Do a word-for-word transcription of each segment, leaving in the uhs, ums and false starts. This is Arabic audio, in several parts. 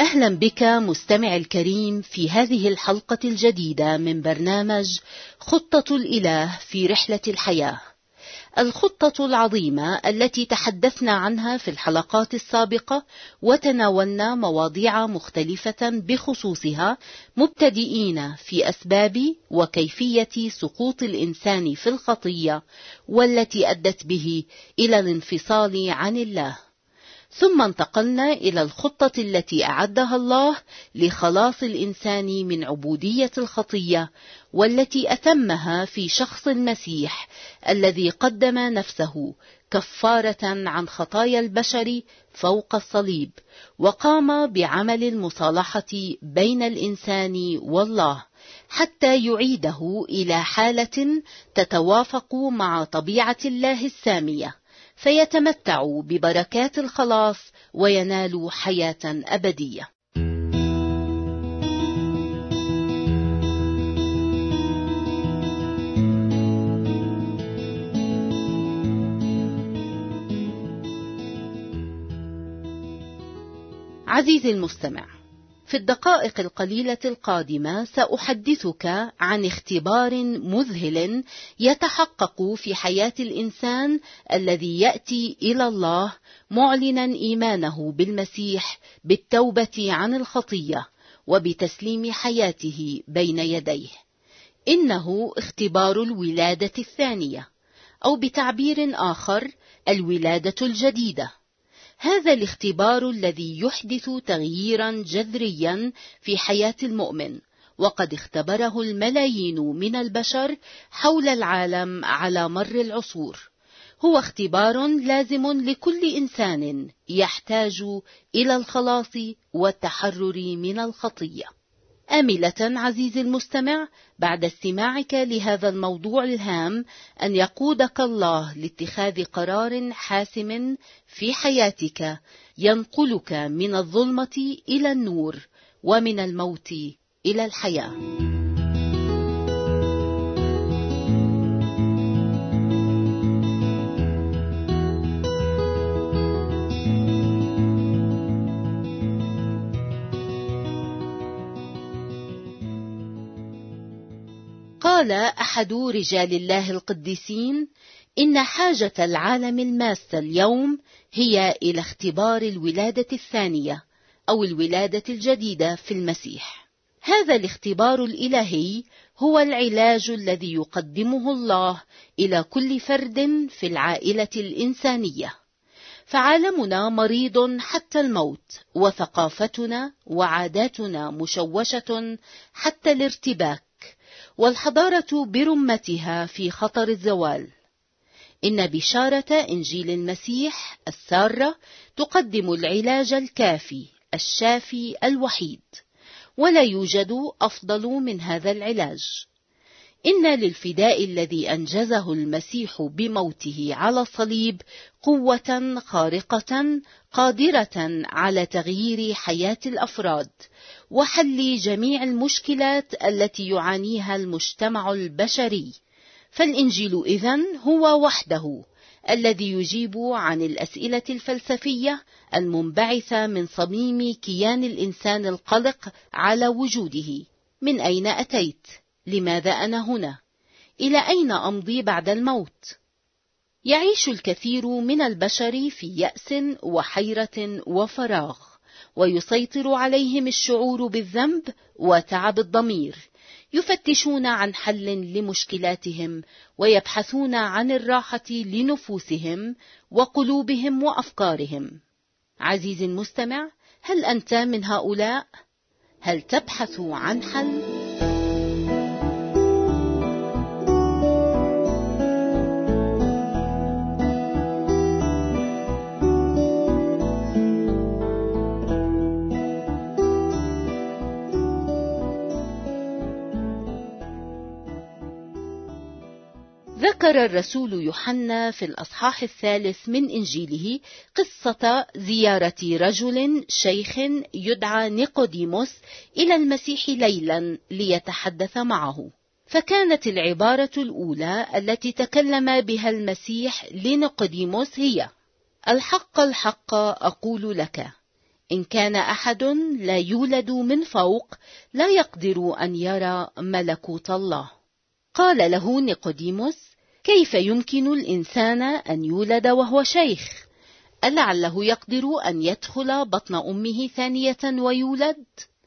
أهلا بك مستمع الكريم في هذه الحلقة الجديدة من برنامج خطة الإله في رحلة الحياة. الخطة العظيمة التي تحدثنا عنها في الحلقات السابقة وتناولنا مواضيع مختلفة بخصوصها، مبتدئين في أسباب وكيفية سقوط الإنسان في الخطية والتي أدت به إلى الانفصال عن الله. ثم انتقلنا إلى الخطة التي أعدها الله لخلاص الإنسان من عبودية الخطية، والتي أتمها في شخص المسيح الذي قدم نفسه كفارة عن خطايا البشر فوق الصليب، وقام بعمل المصالحة بين الإنسان والله حتى يعيده إلى حالة تتوافق مع طبيعة الله السامية، فيتمتع ببركات الخلاص وينال حياة أبدية. عزيزي المستمع، في الدقائق القليلة القادمة سأحدثك عن اختبار مذهل يتحقق في حياة الإنسان الذي يأتي إلى الله معلنا إيمانه بالمسيح بالتوبة عن الخطية وبتسليم حياته بين يديه. إنه اختبار الولادة الثانية، أو بتعبير آخر الولادة الجديدة. هذا الاختبار الذي يحدث تغييرا جذريا في حياة المؤمن، وقد اختبره الملايين من البشر حول العالم على مر العصور. هو اختبار لازم لكل إنسان يحتاج إلى الخلاص والتحرر من الخطية. آملة عزيزي المستمع بعد استماعك لهذا الموضوع الهام أن يقودك الله لاتخاذ قرار حاسم في حياتك ينقلك من الظلمة إلى النور ومن الموت إلى الحياة. قال أحد رجال الله القديسين: إن حاجة العالم الماسة اليوم هي إلى اختبار الولادة الثانية أو الولادة الجديدة في المسيح. هذا الاختبار الإلهي هو العلاج الذي يقدمه الله إلى كل فرد في العائلة الإنسانية. فعالمنا مريض حتى الموت، وثقافتنا وعاداتنا مشوشة حتى الارتباك، والحضارة برمتها في خطر الزوال. إن بشارة إنجيل المسيح السارة تقدم العلاج الكافي الشافي الوحيد، ولا يوجد أفضل من هذا العلاج. إن للفداء الذي أنجزه المسيح بموته على الصليب قوة خارقة قادرة على تغيير حياة الأفراد وحل جميع المشكلات التي يعانيها المجتمع البشري. فالإنجيل إذن هو وحده الذي يجيب عن الأسئلة الفلسفية المنبعثة من صميم كيان الإنسان القلق على وجوده: من أين أتيت؟ لماذا أنا هنا؟ إلى أين أمضي بعد الموت؟ يعيش الكثير من البشر في يأس وحيرة وفراغ، ويسيطر عليهم الشعور بالذنب وتعب الضمير. يفتشون عن حل لمشكلاتهم، ويبحثون عن الراحة لنفوسهم وقلوبهم وأفكارهم. عزيزي المستمع، هل أنت من هؤلاء؟ هل تبحث عن حل؟ ذكر الرسول يوحنا في الأصحاح الثالث من إنجيله قصة زيارة رجل شيخ يدعى نيقوديموس إلى المسيح ليلا ليتحدث معه. فكانت العبارة الأولى التي تكلم بها المسيح لنيقوديموس هي: الحق الحق أقول لك، إن كان أحد لا يولد من فوق لا يقدر أن يرى ملكوت الله. قال له نيقوديموس: كيف يمكن الإنسان أن يولد وهو شيخ؟ ألعله يقدر أن يدخل بطن أمه ثانية ويولد؟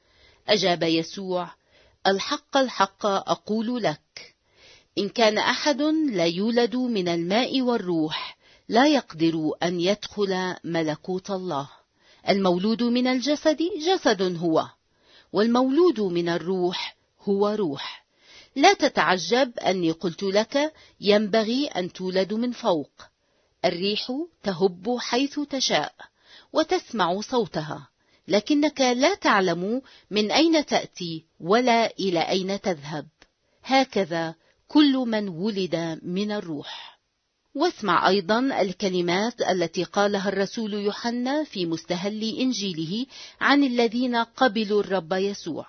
أجاب يسوع: الحق الحق أقول لك، إن كان أحد لا يولد من الماء والروح لا يقدر أن يدخل ملكوت الله. المولود من الجسد جسد هو، والمولود من الروح هو روح. لا تتعجب أني قلت لك ينبغي أن تولد من فوق. الريح تهب حيث تشاء وتسمع صوتها، لكنك لا تعلم من أين تأتي ولا إلى أين تذهب. هكذا كل من ولد من الروح. واسمع أيضا الكلمات التي قالها الرسول يوحنا في مستهل إنجيله عن الذين قبلوا الرب يسوع: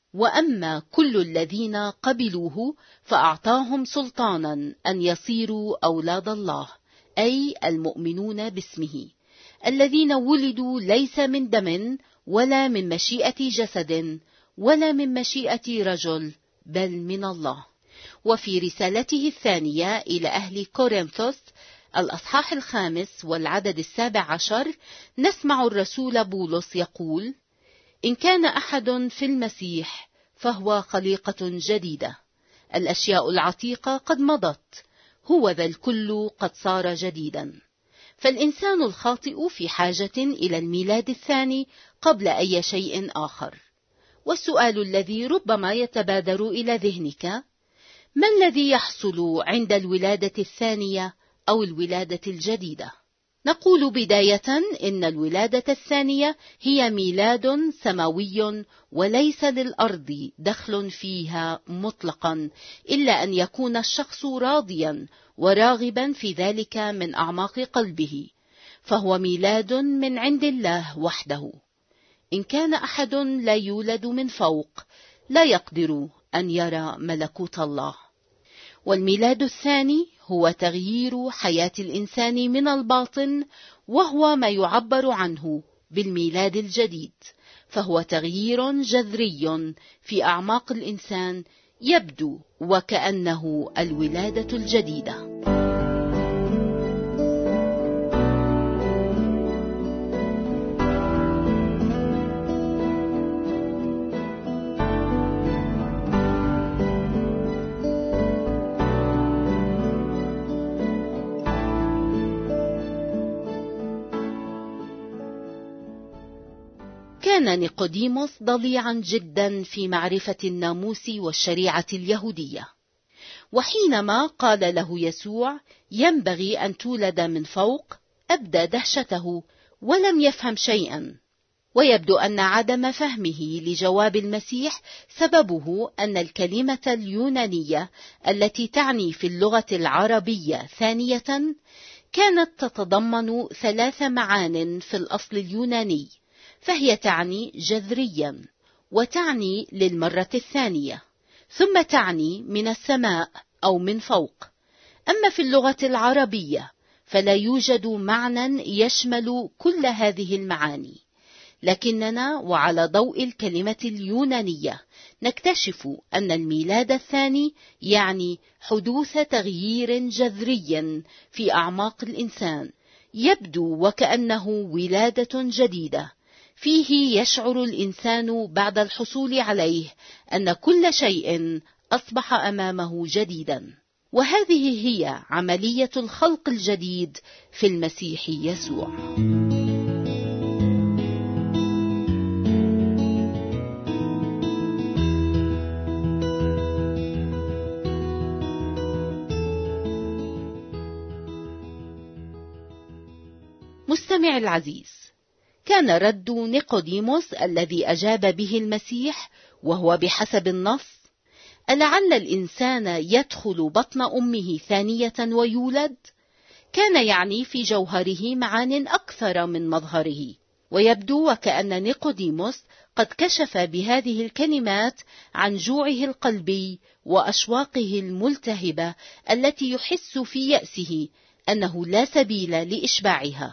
وأما كل الذين قبلوه فأعطاهم سلطانا أن يصيروا أولاد الله، أي المؤمنون باسمه، الذين ولدوا ليس من دم ولا من مشيئة جسد ولا من مشيئة رجل، بل من الله. وفي رسالته الثانية إلى أهل كورنثوس الأصحاح الخامس والعدد السابع عشر نسمع الرسول بولس يقول: إن كان أحد في المسيح فهو خليقة جديدة، الأشياء العتيقة قد مضت، هو ذا الكل قد صار جديدا. فالإنسان الخاطئ في حاجة إلى الميلاد الثاني قبل أي شيء آخر. والسؤال الذي ربما يتبادر إلى ذهنك: ما الذي يحصل عند الولادة الثانية أو الولادة الجديدة؟ نقول بداية إن الولادة الثانية هي ميلاد سماوي، وليس للأرض دخل فيها مطلقا، إلا أن يكون الشخص راضيا وراغبا في ذلك من أعماق قلبه، فهو ميلاد من عند الله وحده. إن كان أحد لا يولد من فوق لا يقدر أن يرى ملكوت الله. والميلاد الثاني هو تغيير حياة الإنسان من الباطن، وهو ما يعبر عنه بالميلاد الجديد، فهو تغيير جذري في أعماق الإنسان يبدو وكأنه الولادة الجديدة. كان نيقوديموس ضليعا جدا في معرفة الناموس والشريعة اليهودية، وحينما قال له يسوع ينبغي أن تولد من فوق أبدى دهشته ولم يفهم شيئا. ويبدو أن عدم فهمه لجواب المسيح سببه أن الكلمة اليونانية التي تعني في اللغة العربية ثانية كانت تتضمن ثلاث معان في الأصل اليوناني، فهي تعني جذريا، وتعني للمرة الثانية، ثم تعني من السماء أو من فوق. أما في اللغة العربية فلا يوجد معنى يشمل كل هذه المعاني، لكننا وعلى ضوء الكلمة اليونانية نكتشف أن الميلاد الثاني يعني حدوث تغيير جذري في أعماق الإنسان، يبدو وكأنه ولادة جديدة فيه يشعر الإنسان بعد الحصول عليه أن كل شيء أصبح أمامه جديدا. وهذه هي عملية الخلق الجديد في المسيح يسوع. مستمع العزيز، كان رد نيقوديموس الذي أجاب به المسيح وهو بحسب النص: ألعل الإنسان يدخل بطن أمه ثانية ويولد؟ كان يعني في جوهره معان أكثر من مظهره، ويبدو وكأن نيقوديموس قد كشف بهذه الكلمات عن جوعه القلبي وأشواقه الملتهبة التي يحس في يأسه أنه لا سبيل لإشباعها،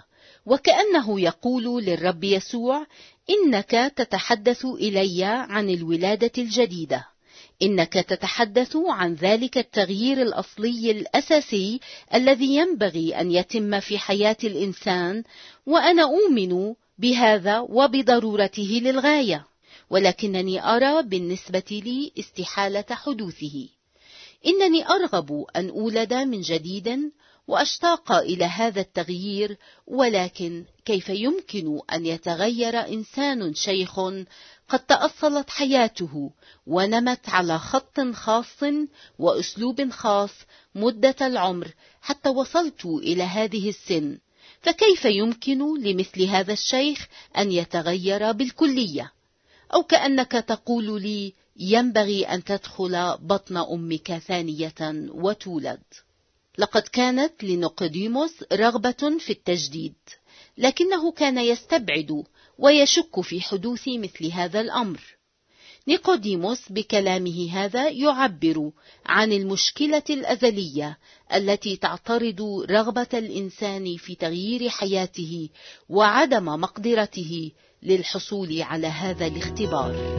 وكأنه يقول للرب يسوع: إنك تتحدث إلي عن الولادة الجديدة، إنك تتحدث عن ذلك التغيير الأصلي الأساسي الذي ينبغي أن يتم في حياة الإنسان، وأنا أؤمن بهذا وبضرورته للغاية، ولكنني أرى بالنسبة لي استحالة حدوثه. إنني أرغب أن أولد من جديد وأشتاق إلى هذا التغيير، ولكن كيف يمكن أن يتغير إنسان شيخ قد تأصلت حياته ونمت على خط خاص وأسلوب خاص مدة العمر حتى وصلت إلى هذه السن؟ فكيف يمكن لمثل هذا الشيخ أن يتغير بالكلية؟ أو كأنك تقول لي: ينبغي أن تدخل بطن أمك ثانية وتولد. لقد كانت لنيقوديموس رغبة في التجديد، لكنه كان يستبعد ويشك في حدوث مثل هذا الأمر. نيقوديموس بكلامه هذا يعبر عن المشكلة الأزلية التي تعترض رغبة الإنسان في تغيير حياته وعدم مقدرته للحصول على هذا الاختبار.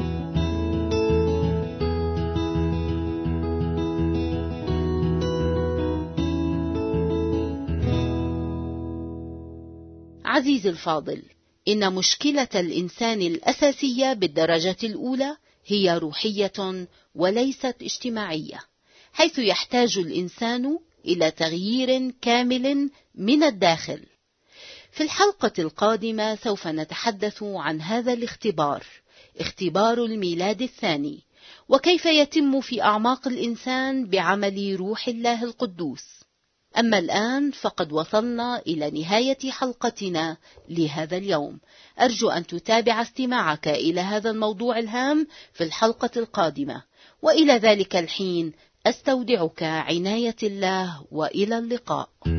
عزيزي الفاضل، إن مشكلة الإنسان الأساسية بالدرجة الأولى هي روحية وليست اجتماعية، حيث يحتاج الإنسان إلى تغيير كامل من الداخل. في الحلقة القادمة سوف نتحدث عن هذا الاختبار، اختبار الميلاد الثاني، وكيف يتم في أعماق الإنسان بعمل روح الله القدوس. أما الآن فقد وصلنا إلى نهاية حلقتنا لهذا اليوم. أرجو أن تتابع استماعك إلى هذا الموضوع الهام في الحلقة القادمة، وإلى ذلك الحين أستودعك عناية الله، وإلى اللقاء.